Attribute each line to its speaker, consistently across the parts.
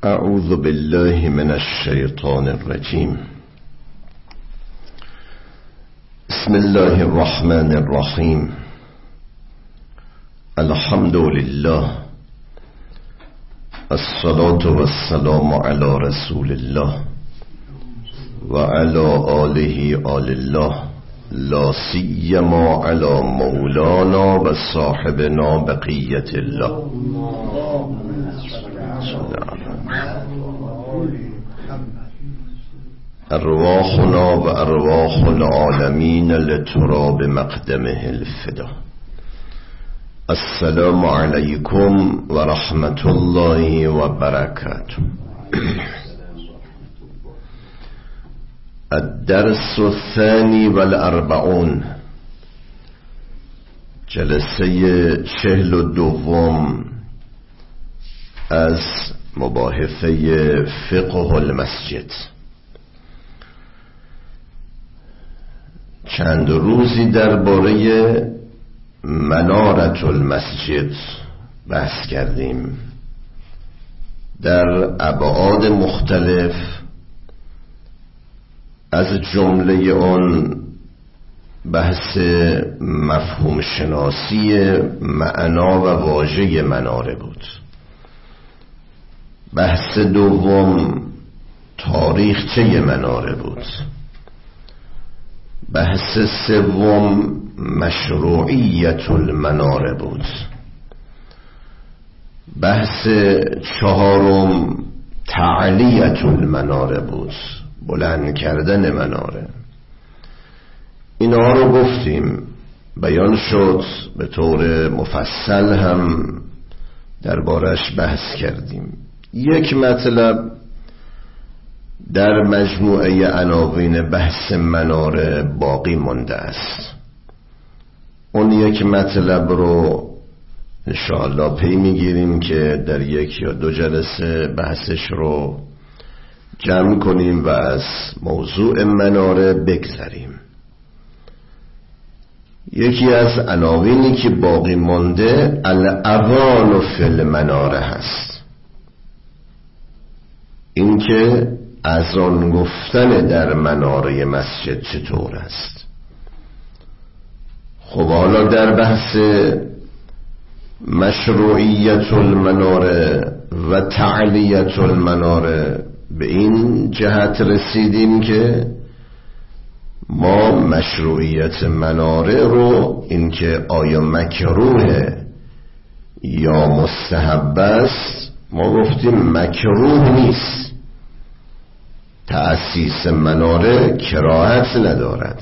Speaker 1: اعوذ بالله من الشیطان الرجیم. بسم الله الرحمن الرحیم. الحمد لله، الصلاة والسلام على رسول الله و علی آله آل الله، لا سیما علی مولانا و صاحبنا بقیت الله. ارواحنا و ارواح العالمین لتراب مقدمه الفدا. السلام علیکم و رحمت الله و برکاته. الدرس الثاني والأربعون، جلسه 42 از مباحثه فقه المسجد. چند روزی درباره منارة المسجد بحث کردیم در ابعاد مختلف، از جمله آن بحث مفهوم شناسی معنا و واژه مناره بود. بحث دوم تاریخچه مناره بود. بحث سوم مشروعیت المناره بود. بحث چهارم تعلیت المناره بود، بلند کردن مناره. اینها رو گفتیم، بیان شد، به طور مفصل هم دربارش بحث کردیم. یک مطلب در مجموعه عناوین بحث مناره باقی مانده است. اون یک مطلب رو انشاءالله پی میگیریم که در یک یا دو جلسه بحثش رو جمع کنیم و از موضوع مناره بگذریم. یکی از عناوینی که باقی مانده الاذان فی المناره هست. این که اذان گفتن در مناره مسجد چطور است. خب حالا در بحث مشروعیت المناره و تعلیت المناره به این جهت رسیدیم که ما مشروعیت مناره رو، اینکه آیا مکروه یا مستحب است، ما گفتیم مکروه نیست. تأسیس مناره کراهت ندارد.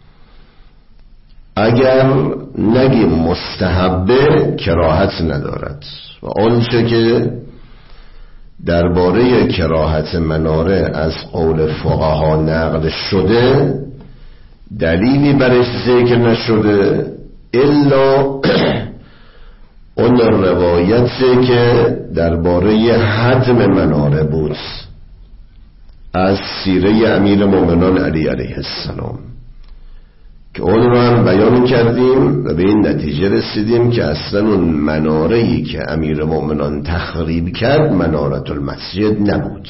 Speaker 1: اگر نگیم مستحبه کراهت ندارد. و آنچه که درباره کراهت مناره از قول فقها نقل شده، دلیلی برش ذکر نشده الا اون روایتی که درباره هدم مناره بود از سیره امیر مومنان علی علیه السلام، که اون رو هم بیان کردیم و به این نتیجه رسیدیم که اصلا اون مناره‌ای که امیر مومنان تخریب کرد منارة المسجد نبود.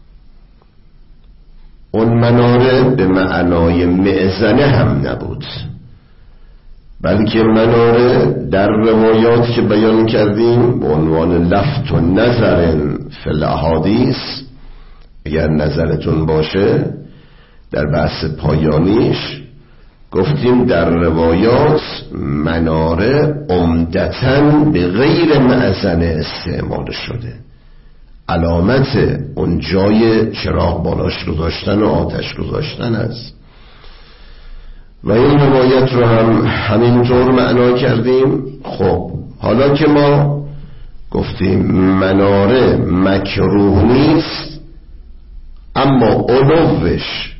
Speaker 1: اون مناره به معنای معزنه هم نبود، بلکه مناره در روایات که بیان کردیم به عنوان لفت و نظر فی الاحادیث، اگر نظرتون باشه در بحث پایانیش گفتیم در روایات مناره عمدتاً به غیر معزنه استعمال شده. علامت اون جای چراغ بالاش گذاشتن و آتش گذاشتن است. و این روایت رو هم همینطور معنا کردیم. خب حالا که ما گفتیم مناره مکروه نیست، اما علوش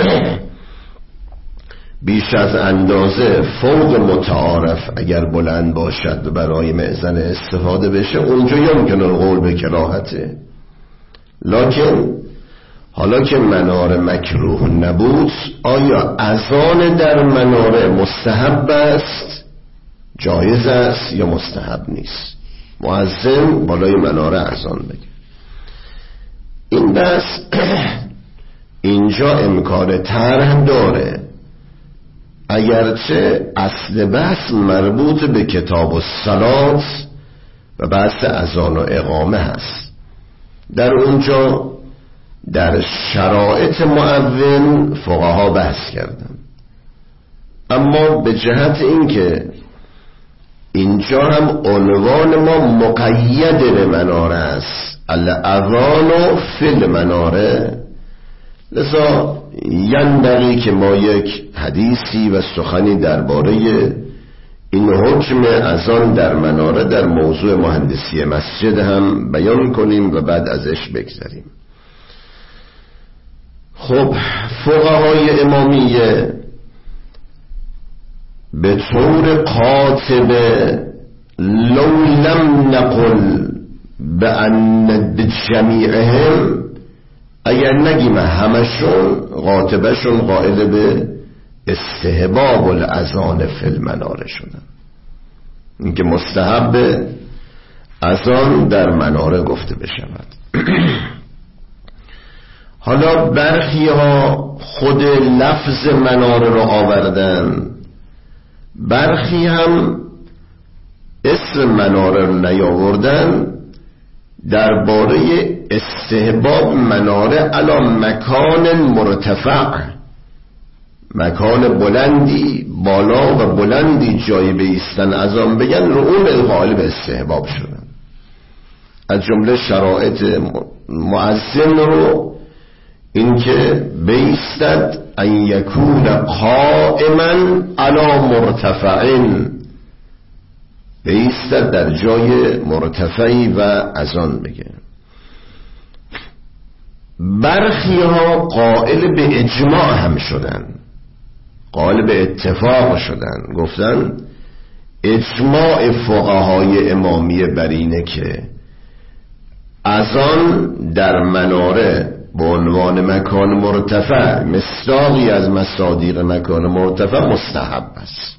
Speaker 1: بیش از اندازه فوق متعارف اگر بلند باشد و برای مأذن استفاده بشه، اونجا یمکن القول به کراهته. لکن حالا که مناره مکروه نبود، آیا اذان در مناره مستحب است، جایز است یا مستحب نیست؟ مؤذن بالای مناره اذان بگه. این بحث اینجا امکان طرح داره، اگرچه اصل بحث مربوط به کتاب الصلات و بحث اذان و اقامه هست. در اونجا در شرایط مؤذن فقها بحث کردن، اما به جهت اینکه اینجا هم عنوان ما مقید به مناره است، الاذان فی المناره، لذا ینبغی که ما یک حدیثی و سخنی درباره این حکم اذان در مناره در موضوع مهندسی مسجد هم بیان کنیم و بعد ازش بگذریم. خب فقهای امامیه به طور قاطبه لو لم نقل بأن بجمیعهم، اگر نگیم همشون، قاطبشون قائل به استحباب الاذان فی المناره شدن، اینکه مستحب اذان در مناره گفته بشود. حالا برخی ها خود لفظ مناره رو آوردن، برخی هم اسم مناره رو نیاوردن، درباره استحباب مناره علی مکان مرتفع، مکان بلندی، بالا و بلندی جایی بایستن اذان بگن، رو اون القائل به استحباب شدن. از جمله شرایط مؤذن رو اینکه بایستد ان یکون قائما علی مرتفعین، بایستد در جای مرتفعی و اذان بگه. برخی ها قائل به اجماع هم شدن، قائل به اتفاق شدن، گفتن اجماع فقهای امامیه بر اینه که اذان در مناره به عنوان مکان مرتفع، مصداقی از مصادیق مکان مرتفع، مستحب است.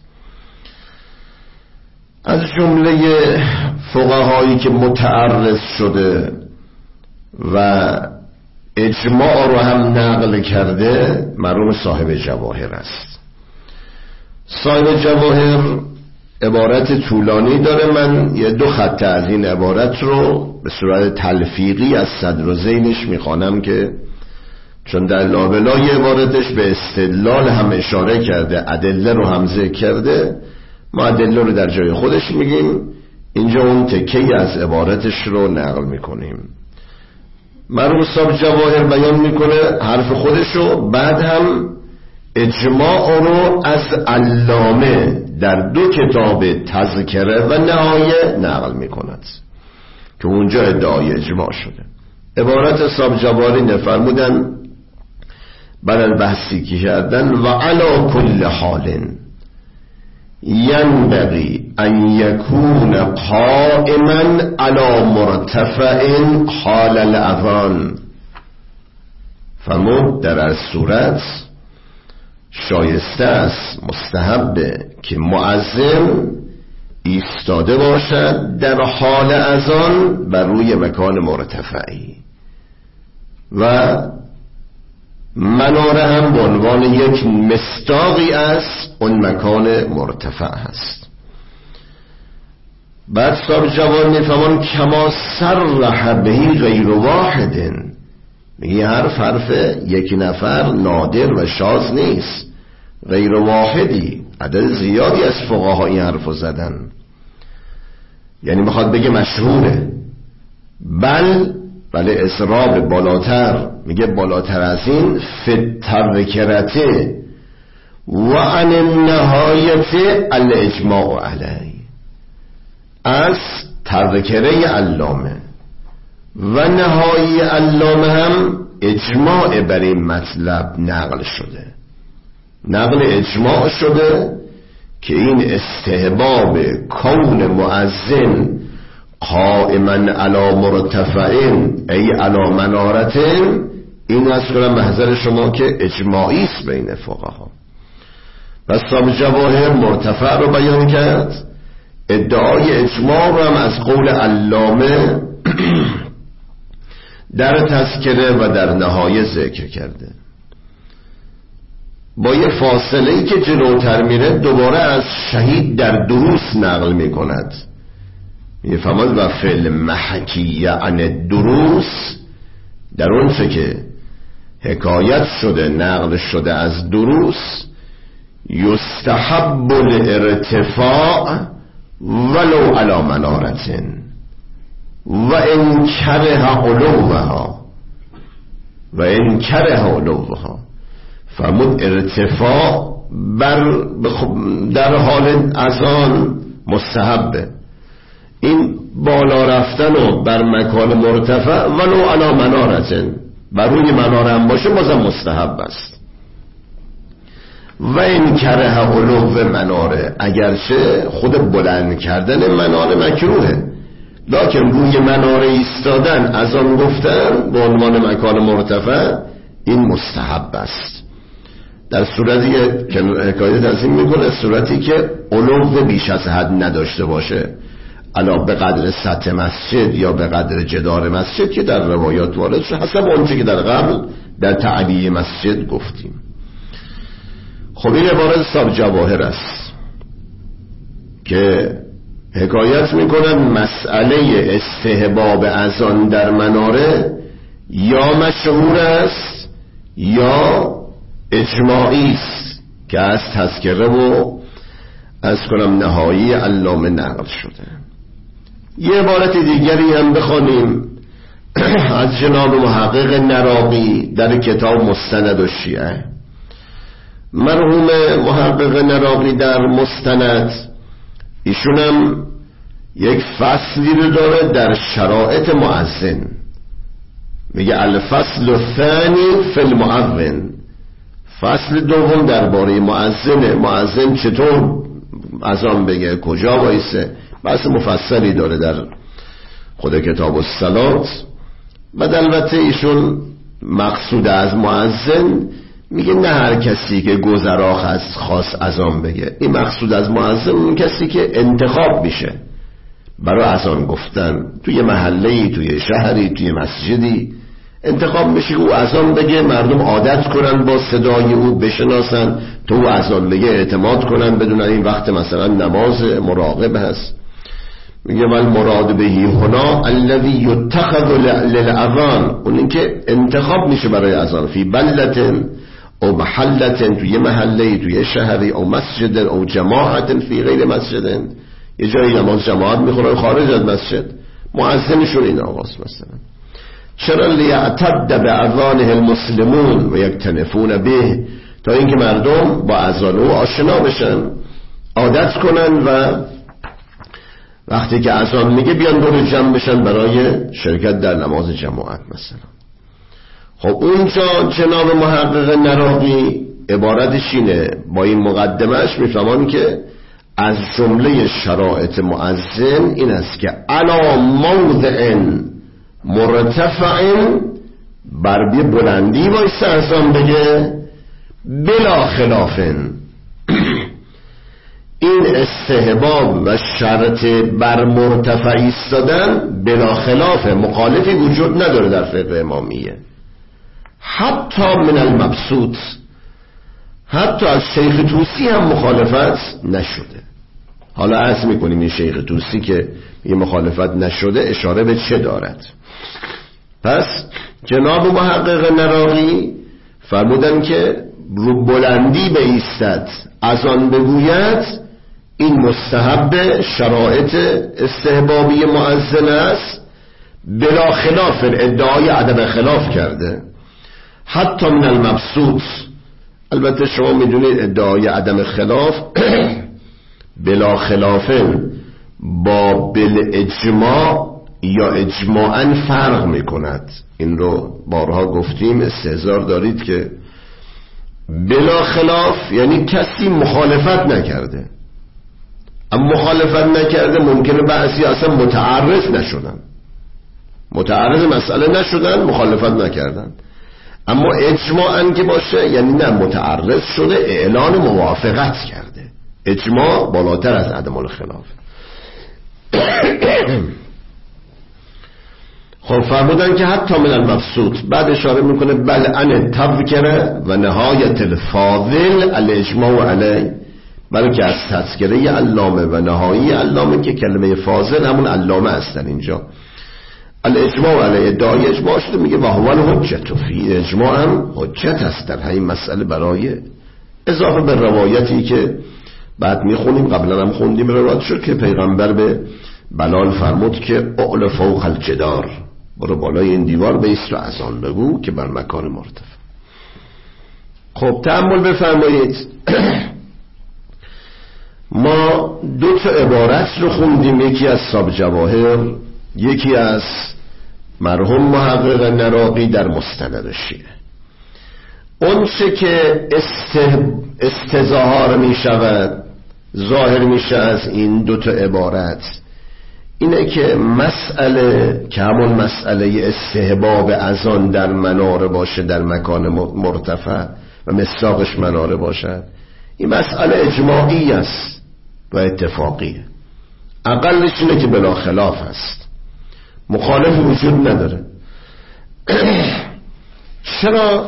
Speaker 1: از جمله فقهایی که متعرض شده و اجماع رو هم نقل کرده مرحوم صاحب جواهر است. صاحب جواهر عبارت طولانی داره، من یه 2 خط از این عبارت رو به صورت تلفیقی از صدر و ذیلش میخوانم، که چون در لابلای عبارتش به استدلال هم اشاره کرده، ادله رو هم ذکر کرده، ما ادله رو در جای خودش میگیم، اینجا اون تکه‌ای از عبارتش رو نقل میکنیم. مرحوم صاحب جواهر بیان میکنه حرف خودش رو، بعد هم اجماع رو از علامه در 2 کتاب تذکره و نهایه نقل میکند که اونجا ادعای اجماع شده. عبارت صاحب جواهری نفرمودن برای بحثی که کردن و علا کل حال ینبغی ان یکون قائما علی مرتفع حال الاذان، فرمود در از صورت شایسته است، مستحبه که مؤذن ایستاده باشد در حال اذان بر روی مکان مرتفعی، و مناره هم به عنوان یک مصداقی از اون مکان مرتفع هست. بعد صاحب جوان میفهمان کما صرح بهی غیر واحدن، میگه حرف یک نفر نادر و شاذ نیست، غیر واحدی، عدد زیادی از فقها این حرفو زدن، یعنی میخواد بگه مشهوره. بله اصراب بالاتر، میگه بالاتر از این فی تذکرته و عن النهایت الاجماع علیه، از تذکره علامه و نهایی علامه هم اجماع بر این مطلب نقل شده، نقل اجماع شده که این استحباب کون مؤذن قائما علی مرتفعین ای علی منارتین، این از کنم محضر شما که اجماعی است بین فقها. پس صاحب جواهر مرتفع رو بیان کرد، ادعای اجماع رو هم از قول علامه در تذکره و در نهایه ذکر کرده. با یه فاصله‌ای که جلوتر میره دوباره از شهید در دروس نقل میکند. میفهمد و فعل محکی عن دروس، در اون چه که حکایت شده نقل شده از دروس، یستحب الارتفاع ولو علی منارة و ان کره علوها فرمود ارتفاع در حال اذان مستحبه. این بالا رفتن و بر مکان مرتفع ولو علی منارة، بر روی مناره هم باشه بازم مستحب است. و این کره علو مناره، اگرچه خود بلند کردن مناره مکروهه، لکن روی مناره ایستادن از آن گفتن به عنوان مکان مرتفع این مستحب است. در صورتی که حکایت از این میکنه، صورتی که علو بیش از حد نداشته باشه، علا به قدر سطح مسجد یا به قدر جدار مسجد که در روایات وارد شد، حسب آنچه که در قبل در تعبیه مسجد گفتیم. خب این عبارت صاحب جواهر است که حکایت میکنن مسئله استحباب اذان در مناره یا مشهور است یا اجماعی است که از تذکره و از کنم نهایی علامه نقل شده. یه عبارت دیگری هم بخوانیم از جناب محقق نراقی در کتاب مستند الشیعه. مرحوم محقق نراقی در مستند ایشون هم یک فصلی رو داره در شرایط مؤذن، میگه الفصل الثانی فی المؤذن، فصل دوم درباره مؤذن چطور اذان بگه، کجا وایسه، بحث مفصلی داره در خود کتاب الصلات. بعد البته ایشون مقصود از مؤذن میگه نه هر کسی که گذراخ از خاص اذان بگه، این مقصود از مؤذن اون کسی که انتخاب میشه برای اذان گفتن، توی محله‌ای، توی شهری، توی مسجدی انتخاب میشه او اذان بگه، مردم عادت کنن با صدای او بشناسن، تو او اذان بگه اعتماد کنن، بدونن این وقت مثلا نماز مراقب هست. میگه من مراد بهی هنا الذی یتخذ للاذان، اون این که انتخاب میشه برای اذان، فی بلدة او محلة، توی محله، توی شهری، او مسجد او جماعت فی غیر مسجد، یه جایی نماز جماعت میخوره خارج از مسجد، مؤذنشون این آقاست مثلا. چرا لیعتد باذانه المسلمون و یکتنفون به، تا اینکه مردم با اذان او آشنا بشن، عادت کنن و وقتی که اذان میگه بیان دور جمع بشن برای شرکت در نماز جماعت مثلا. خب اونجا جناب محقق نراقی عبارتش اینه، با این مقدمهش میفهمان که از جمله شرایط مؤذن این است که علی موضع مرتفع، بر بی بلندی وایسه اذان بگه، بلا خلافن. این استحباب و شرط بر مرتفع ایستادن بلا خلاف، مخالفی وجود نداره در فقه امامیه، حتی من المبسوط، حتی از شیخ طوسی هم مخالفت نشده. حالا عرض میکنیم این شیخ طوسی که این مخالفت نشده اشاره به چه دارد. پس جناب محقق نراقی فرمودن که رو بلندی بایستد اذان بگوید، این مستحب شرایط استحبابی مؤذن است، بلا خلاف، ادعای عدم خلاف کرده. حتی من المبسوط، البته شما میدونید ادعای عدم خلاف بلا خلافن با بالاجماع یا اجماعاً فرق میکند. این رو بارها گفتیم، استحضار دارید که بلا خلاف یعنی کسی مخالفت نکرده، اما مخالفت نکرده ممکنه بعضی اصلا متعرض نشدن، متعرض مسئله نشدن، مخالفت نکردن، اما اجماعاً که باشه یعنی نه متعرض شده، اعلان موافقت کرده. اجماع بالاتر از عدم الخلاف. خب فرمودن که حتی من المبسوط، بعد اشاره میکنه بل ان تذکره و نهایت الفاضل الاجماع علیه، بلکه از تذکره علامه و نهایی علامه که کلمه فاضل همون علامه هستن اینجا الاجماع علیه ادعای اجماع شده، میگه و هو الحجت، فی اجماع هم حجت هست در همین مسئله، برای اضافه به روایتی که بعد میخونیم، قبلا هم خوندیم روایت شد که پیغمبر به بلال فرمود که اعل فوق الجدار، برو بالای این دیوار بیست و اذان بگو که بر مکان مرتفع. خب تأمل بفرمایید. ما دو تا عبارت رو خوندیم، یکی از صاحب جواهر، یکی از مرحوم محقق نراقی در مستند شیعه. اون چه که استظهار می شود، ظاهر میشه از این دو تا عبارت، اینه که مسئله که همون مسئله استحباب اذان در مناره باشه، در مکان مرتفع و مصداقش مناره باشد، این مسئله اجماعی است و اتفاقیه، اقلش اینه که بلا خلاف است، مخالف وجود نداره. چرا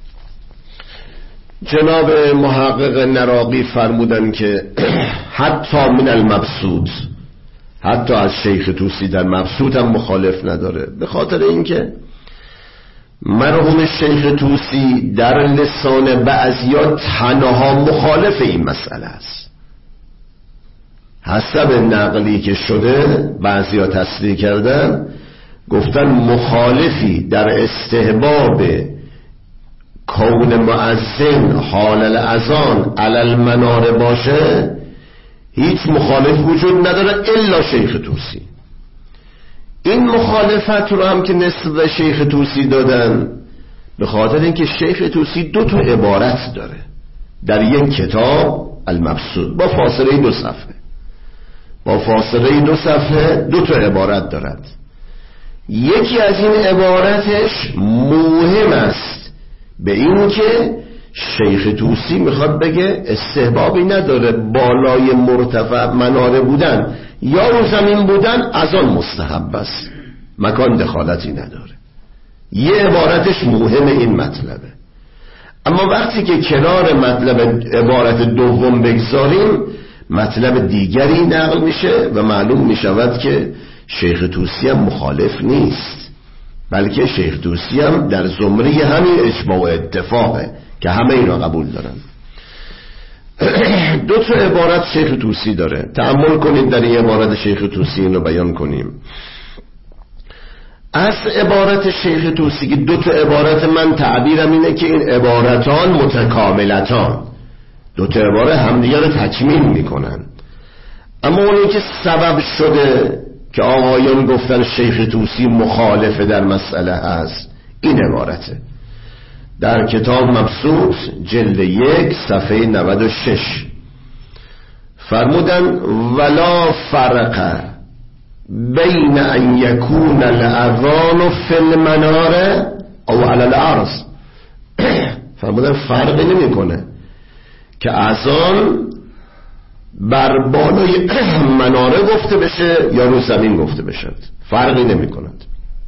Speaker 1: جناب محقق نراقی فرمودن که حتی من المبسوط، حتی از شیخ طوسی در مبسوط هم مخالف نداره؟ به خاطر اینکه مرحوم شیخ طوسی در لسان بعضیا تنها مخالف این مسئله است. حسب نقلی که شده بعضیا تصریح کردن، گفتن مخالفی در استحباب کون مؤذن حال الاذان علی المناره باشه هیچ مخالف وجود نداره الا شیخ طوسی. این مخالفت رو هم که نسبت شیخ طوسی دادن به خاطر اینکه شیخ طوسی دو تا عبارت داره در یک کتاب المبسوط با فاصله 2 صفحه، با فاصله 2 صفحه 2 تا عبارت دارد. یکی از این عبارتش مهم است به این که شیخ طوسی میخواد بگه استحبابی نداره بالای مرتفع مناره بودن یا رو زمین بودن اذان مستحب است، مکان دخالتی نداره. یه عبارتش مهم این مطلبه. اما وقتی که کنار مطلب عبارت دوم بگذاریم مطلب دیگری نقل میشه و معلوم میشود که شیخ طوسی هم مخالف نیست، بلکه شیخ طوسی هم در زمره همین اجماع و اتفاقه که همه اینا قبول دارن. 2 تا عبارت شیخ طوسی داره، تأمل کنید در این عبارت شیخ طوسی اینو بیان کنیم. از عبارت شیخ طوسی که 2 تا عبارت، من تعبیرم اینه که این عبارتان متکاملتان، 2 تا عبارت همدیگر رو تکمیل میکنن. اما اونی که سبب شده که آقایان گفتن شیخ طوسی مخالفه در مسئله هست، این عبارته در کتاب مبسوط جلد 1 صفحه 96 فرمودن ولا فرق بین ان یکون الاذان فی المناره او علی الارض. فرمودن فرقی نمیکنه که اذان بر بالای مناره گفته بشه یا رو زمین گفته بشه، فرقی نمی کند.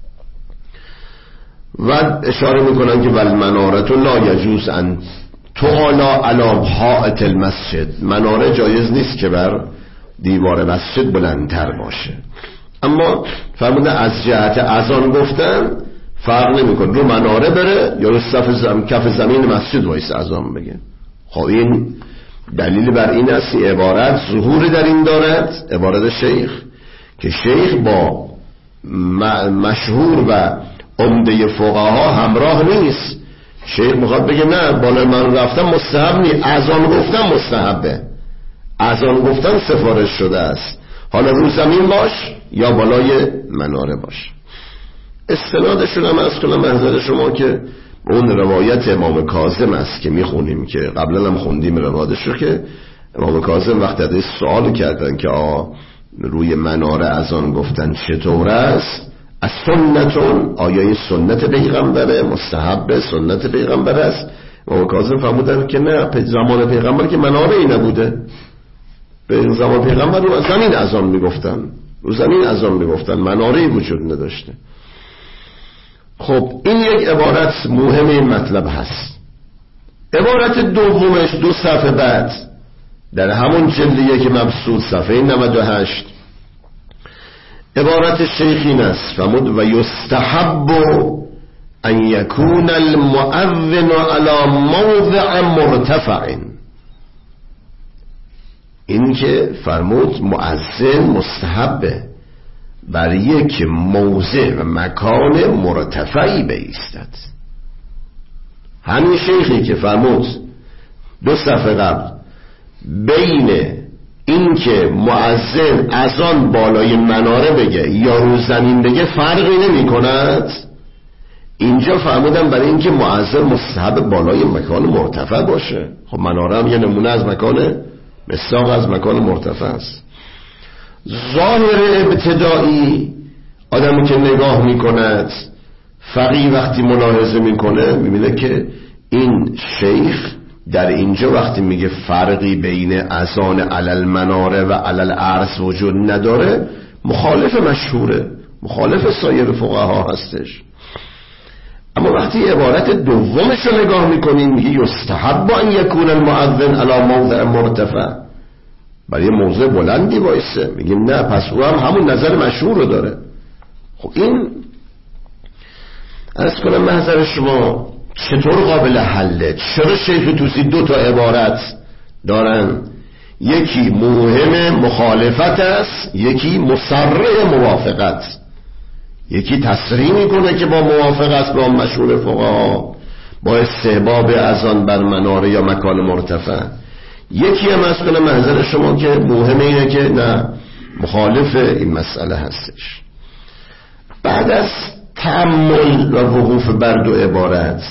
Speaker 1: و اشاره میکنن که والمنارة لا یجوز ان تعالی علی حائط المسجد، مناره جایز نیست که بر دیوار مسجد بلندتر باشه. اما فرمودن از جهت اذان گفتن فرق نمیکنه رو مناره بره یا رو کف زمین مسجد وایس اذان بگه. خب این دلیل بر این است که عبارت ظهور در این دارد، عبارت شیخ، که شیخ با مشهور و عمده فقها همراه نیست. شیخ میخواد بگه نه بالای من رفتم مستحب نیست، اذان گفتم مستحبه، اذان گفتن سفارش شده است، حالا رو زمین باش یا بالای مناره باش. استنادشون هم از کنم محضر شما که اون روایت امام کاظم است که میخونیم که قبلا هم خوندیم روایتش رو، که امام کاظم وقتی ازش سوال کردن که روی مناره اذان گفتن چطور است، از سنتون، آیا این سنت پیغمبره، مستحب سنت پیغمبر است؟ امام کاظم فرمودن که نه، زمان پیغمبر که مناره ای نبوده، به زمان پیغمبر رو زمین اذان میگفتن، رو زمین اذان میگفتن، مناره ای وجود نداشته. خب این یک عبارت مهم این مطلب هست. عبارت دومش 2 صفحه بعد در همون جلد که مبسوط صفحه 98 عبارت شیخ این است فرمود و یستحب ان یکون المؤذن علی موضع مرتفع. این که فرمود مؤذن مستحبه بر یک موضع و مکان مرتفعی بایستد. همین شیخی که فرمود 2 صفحه قبل بین این که مؤذن از آن بالای مناره بگه یا رو زمین بگه فرقی نمی کند، اینجا فرمودن برای این که مؤذن مستحب بالای مکان مرتفع باشه. خب مناره هم یه نمونه از مکان مصداق از مکان مرتفع است. ظاهر ابتدایی آدمی که نگاه میکند فقیه وقتی ملاحظه میکنه میبینه که این شیخ در اینجا وقتی میگه فرقی بین اذان علل مناره و علل عرض وجود نداره مخالف مشهوره، مخالف سایر فقها هستش. اما وقتی عبارت دومش رو نگاه میکنیم میگه یستحب ان یکون المؤذن علی موضع مرتفع، برای موضع بلندی وایسه. میگیم نه، پس او هم همون نظر مشهور رو داره. خب این از کنم محضر شما چطور قابل حله؟ چرا شیخ طوسی 2 تا عبارت دارن؟ یکی موهم مخالفت است، یکی مصرح موافقت. یکی تصریح میکنه که با موافقت است با مشهور فقها با استحباب اذان بر مناره یا مکان مرتفع. یکی هم از کنم محضر شما که موهم اینه که نه، مخالف این مسئله هستش. بعد از تأمل و وقوف بر 2 عبارت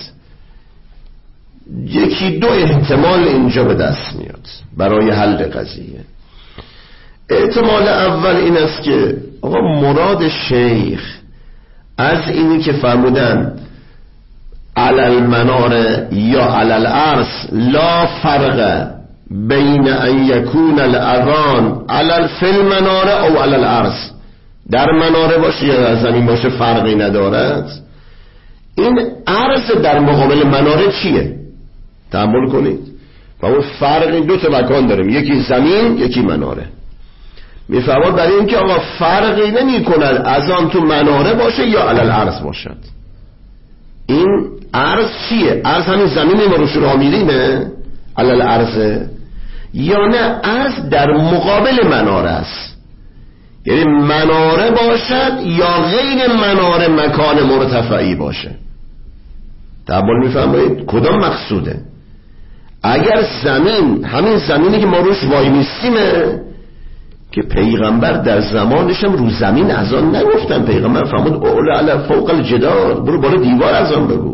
Speaker 1: یکی 2 احتمال اینجا به دست میاد برای حل قضیه. احتمال اول این است که آقا مراد شیخ از اینی که فرمودن علل مناره یا علل عرض لا فرق بین ان یکون الاذان علل فی المناره او علل عرض، در مناره باشه یا در زمین باشه فرقی ندارد. این عرض در مقابل مناره چیه؟ تأمل کنید. و اون فرقی 2 تا مکان داریم، یکی زمین یکی مناره. میفرماد برای این که آقا فرقی نمی کند از آن تو مناره باشه یا علل عرض باشد. این عرض چیه؟ عرض همین زمین ما روش راه میرینه علل عرضه، یا نه عرض در مقابل مناره است، یعنی مناره باشد یا غیر مناره مکان مرتفعی باشه. تأمل میفرمایید کدام مقصوده؟ اگر زمین همین زمینی که ما روش وای میستیمه که پیغمبر در زمانش هم رو زمین اذان نگفتن. پیغمبر فرمود اول علی فوق الجدار، برو بالا دیوار اذان بگو.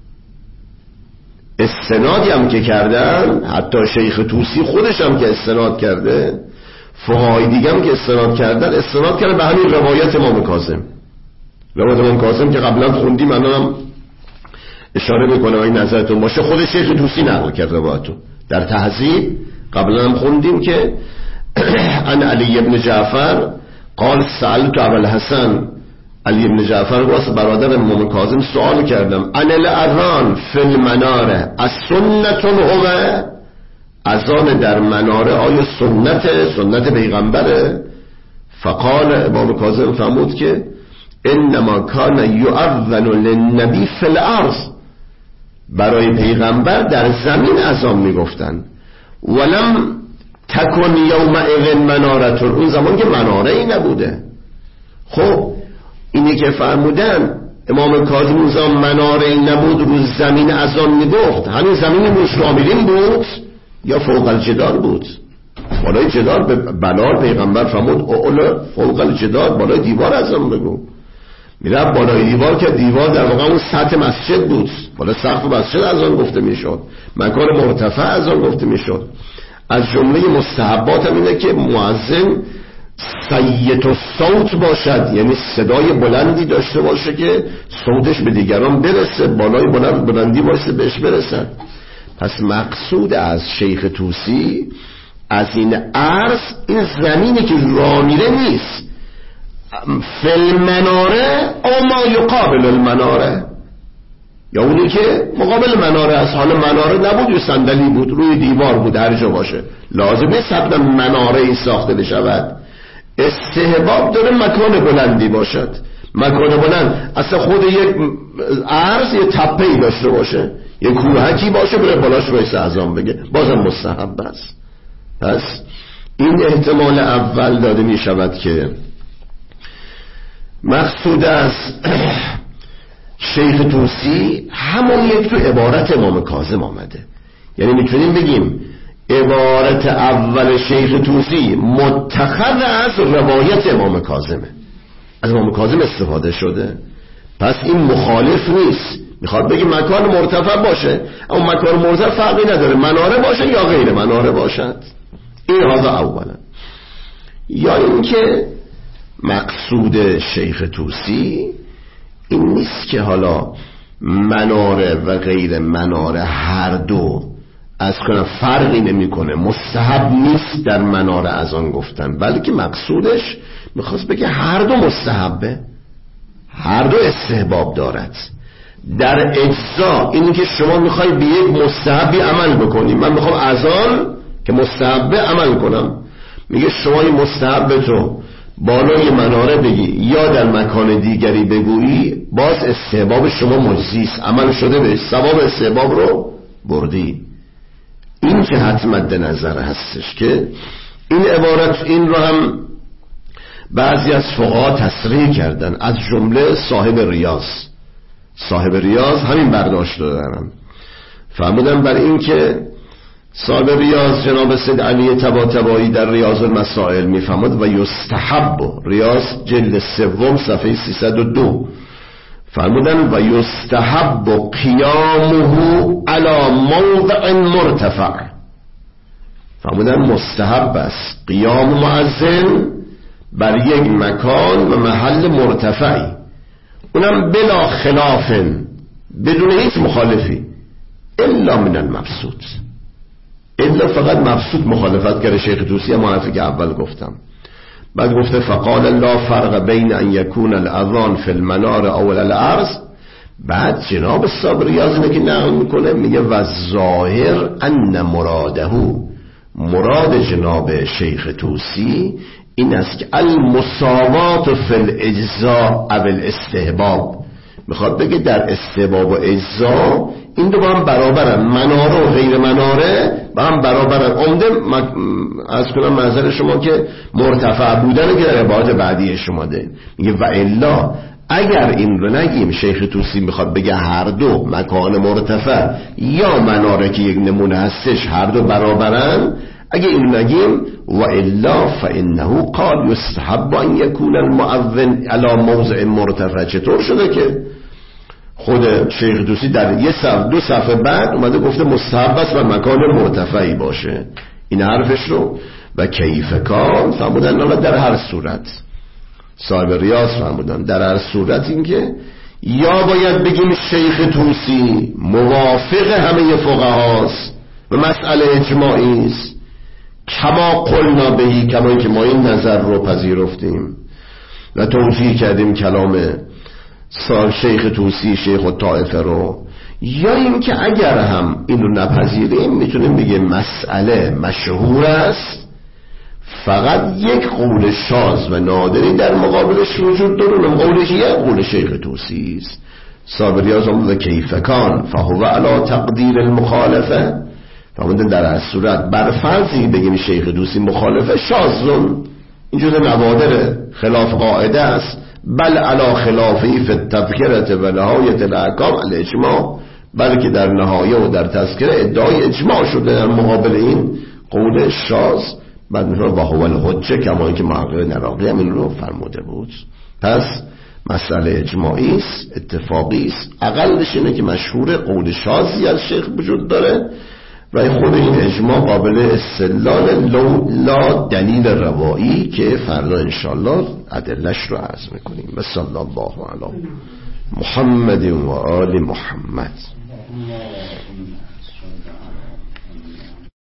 Speaker 1: استنادی هم که کردن، حتی شیخ طوسی خودش هم که استناد کرده، فقهای دیگه هم که استناد کردن به همین روایت امام کاظم. روایت امام کاظم که قبلا خوندیم، الانم اشاره میکنه و این نظرتون باشه، خود شیخ طوسی نقل کرد روایتو در تهذیب. قبلا هم خوندیم که ان علی ابن جعفر قال سألت ابو الحسن، علی ابن جعفر واسه برادر امام کاظم سوال کردم ان الاذان فی المناره السنة هو، اذان در مناره آیا سنت پیغمبره؟ فقال امام کاظم فرمود که انما کان یؤذن للنبی فی الارض، برای پیغمبر در زمین اذان میگفتن. ولم تکن یومئذ منارتون، اون زمان که مناره ای نبوده. خب اینی که فرمودن امام کاظم اون زمان مناره ای نبود، رو زمین اذان میگفت، همین زمین مشراملین بود یا فوق الجدار بود؟ بالای جدار به بلال پیغمبر فرمود اول فوق الجدار، بالای دیوار اذان بگو. میره بالای دیوار که دیوار در واقع اون سطح مسجد بود، بالا سقف مسجد اذان گفته میشد، مکان مرتفع اذان گفته میشد. از جمله مستحبات هم اینه که مؤذن سیت الصوت باشد، یعنی صدای بلندی داشته باشه که صوتش به دیگران برسه، بالای بلندی باشه بهش برسن. پس مقصود از شیخ طوسی از این عرض این زمینی که راه میره نیست، فل مناره او ما یقابل المناره، یا اونی که مقابل مناره است. حالا مناره نبود یا صندلی بود، روی دیوار بود، هر جا باشه، لازم نیست حتما مناره ای ساخته بشود. استحباب داره مکان بلندی باشد. مکان بلند اصلا خود یک عرض یه تپه‌ای داشته باشه، یه کوهکی باشه، بره بالاش وایس اذان بگه، بازم مستحب است. پس این احتمال اول داده می شود که مقصود از شیخ طوسی همون یک تو عبارت امام کاظم آمده. یعنی میتونیم بگیم عبارت اول شیخ طوسی متخذ از روایت امام کاظمه، از امام کاظم استفاده شده. پس این مخالف نیست، میخواد بگه مکان مرتفع باشه، اما مکان مرتفع فرقی نداره مناره باشه یا غیر مناره باشد. این هذا اولا. یا اینکه مقصود شیخ طوسی این نیست که حالا مناره و غیر مناره هر دو از کنم فرقی نمی کنه، مستحب نیست در مناره از آن گفتن، بلکه مقصودش میخواست بگه هر دو مستحبه، هر دو استحباب دارد. در اجزا اینی که شما میخوای به یک مستحبی عمل بکنی، من میخوام از آن که مستحبه عمل کنم، میگه شما این مستحب تو بالای مناره بگی یا در مکان دیگری بگویی، باز استحباب شما مجزیست، عمل شده به ثواب استحباب رو بردی. این که حتما مد نظر هستش که این عبارت این رو هم بعضی از فقها تصریح کردن، از جمله صاحب ریاض همین برداشت دارن. فرمودن بر این که صاحب ریاض جناب سید علی طباطبایی در ریاض المسائل میفهمد و یستحب، ریاض جلد 3 صفحه 302 فرمودن و یستحب قیامه علی موضع مرتفع، فرمودن مستحب است قیام مؤذن بر یک مکان و محل مرتفعی، اونم بلا خلاف، بدون هیچ مخالفی، الا من المبسوط، الا فقط مبسوط مخالفت کرده شیخ طوسی، هم حرفی که اول گفتم. بعد گفته فقال لا فرق بین ان یکون الاذان فی المنار او الارض. بعد جناب صاحب ریاض اینه که نقل میکنه، میگه و ظاهر ان مراد جناب شیخ طوسی این است که المساوات فی الاجزاء او الاستحباب، میخواد بگه در استحباب و اجزا این دو با هم برابرن، مناره و غیر مناره با هم برابرن. عمده از کنم منظر شما که مرتفع بودنه که در عبارت بعدی شما ده، میگه و الا اگر این رو نگیم شیخ طوسی میخواد بگه هر دو مکان مرتفع یا مناره که یک نمونه هستش هر دو برابرن، اگه این نگیم و الا فانه قال یستحب ان یکون المؤذن علی موضع مرتفع. چطور شده که خود شیخ طوسی در دو صفحه بعد اومده گفته مستحب است و مکان مرتفعی باشه؟ این حرفش رو و کیف کان فرمودن در هر صورت، صاحب ریاض فرمودن در هر صورت این که یا باید بگیم شیخ طوسی موافق همه فقهاست و مسئله اجماعی است، کما قلنا بهی، کما اینکه ما این نظر رو پذیرفتیم و توجیه کردیم کلام شیخ طوسی شیخ الطائفه رو، یا این که اگر هم این رو نپذیریم میتونیم بگیم مسئله مشهور است، فقط یک قول شاذ و نادری در مقابلش وجود داره، اون قولش یک قول شیخ طوسی است. صاحب ریاض و کیف کان فهو علی تقدیر المخالفه، فرمودن در هر صورت بر فرضی بگیم شیخ طوسی مخالفه شاذون، این جزء نوادر خلاف قاعده است، بل علی خلافی فی التذکرة و نهایت الاحکام الاجماع، بلکه در نهایه و در تذکره ادعای اجماع شده در مقابل این قول شاذ. بعد میگه و هو الحجه، کما اینکه محقق نراقی هم این رو فرموده بود. پس مسئله اجماعی است، اتفاقی است، اقلش اینه که مشهور قول شاذی از شیخ وجود داره و خود این اجماع قابل استدلال لا دلیل روایی که فردا انشالله ادلش رو عرض میکنیم. و صلی الله علی محمد و آل محمد.